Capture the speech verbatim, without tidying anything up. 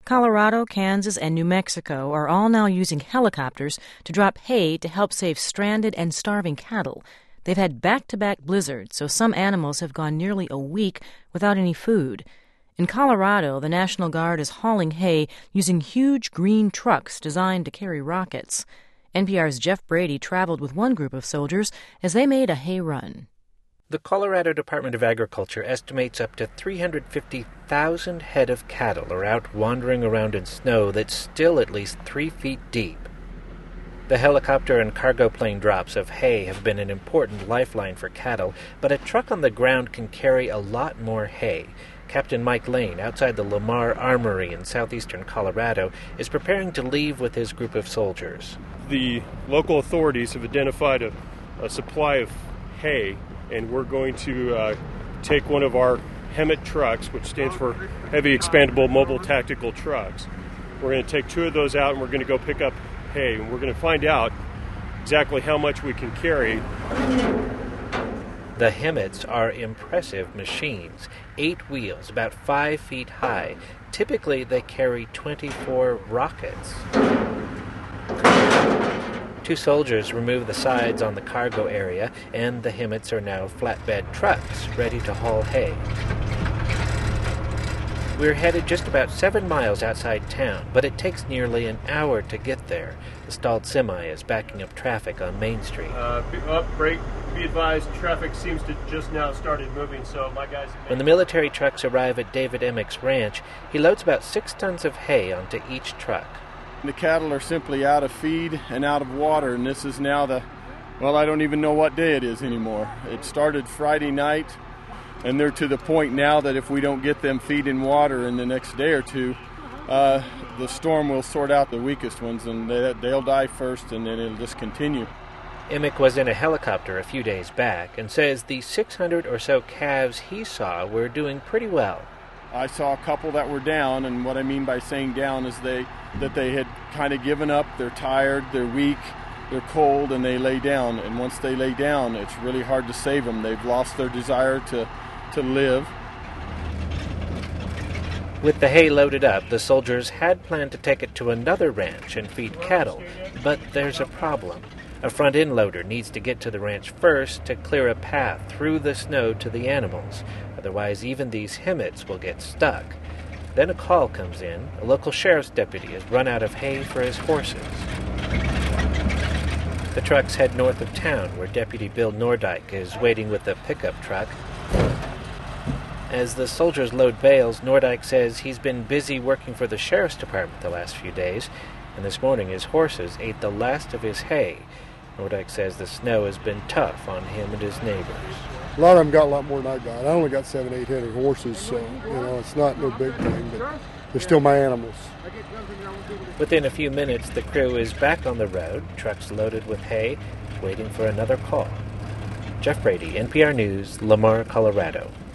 Colorado, Kansas, and New Mexico are all now using helicopters to drop hay to help save stranded and starving cattle. They've had back-to-back blizzards, so some animals have gone nearly a week without any food. In Colorado, the National Guard is hauling hay using huge green trucks designed to carry rockets. N P R's Jeff Brady traveled with one group of soldiers as they made a hay run. The Colorado Department of Agriculture estimates up to three hundred fifty thousand head of cattle are out wandering around in snow that's still at least three feet deep. The helicopter and cargo plane drops of hay have been an important lifeline for cattle, but a truck on the ground can carry a lot more hay. Captain Mike Lane, outside the Lamar Armory in southeastern Colorado, is preparing to leave with his group of soldiers. The local authorities have identified a, a supply of hay, and we're going to uh, take one of our HEMTT trucks, which stands for Heavy Expandable Mobile Tactical Trucks. We're going to take two of those out, and we're going to go pick up hay, and we're going to find out exactly how much we can carry. The HEMTTs are impressive machines, eight wheels, about five feet high. Typically, they carry twenty-four rockets. Two soldiers remove the sides on the cargo area, and the HEMTTs are now flatbed trucks ready to haul hay. We're headed just about seven miles outside town, but it takes nearly an hour to get there. The stalled semi is backing up traffic on Main Street. Uh, up, brake, be advised, traffic seems to just now started moving, so my guys... When the military trucks arrive at David Emick's ranch, he loads about six tons of hay onto each truck. The cattle are simply out of feed and out of water, and this is now the, well, I don't even know what day it is anymore. It started Friday night, and they're to the point now that if we don't get them feed and water in the next day or two, uh, the storm will sort out the weakest ones, and they, they'll die first, and then it'll just continue. Emick was in a helicopter a few days back and says the six hundred or so calves he saw were doing pretty well. I saw a couple that were down, and what I mean by saying down is they that they had kind of given up, they're tired, they're weak, they're cold, and they lay down. And once they lay down, it's really hard to save them. They've lost their desire to, to live. With the hay loaded up, the soldiers had planned to take it to another ranch and feed cattle, but there's a problem. A front-end loader needs to get to the ranch first to clear a path through the snow to the animals. Otherwise, even these HEMTTs will get stuck. Then a call comes in. A local sheriff's deputy has run out of hay for his horses. The trucks head north of town, where Deputy Bill Nordyke is waiting with a pickup truck. As the soldiers load bales, Nordyke says he's been busy working for the sheriff's department the last few days, and this morning his horses ate the last of his hay. Nordyke says the snow has been tough on him and his neighbors. A lot of them got a lot more than I got. I only got seven, eight hundred horses, so, you know, it's not no big thing, but they're still my animals. Within a few minutes, the crew is back on the road, trucks loaded with hay, waiting for another call. Jeff Brady, N P R News, Lamar, Colorado.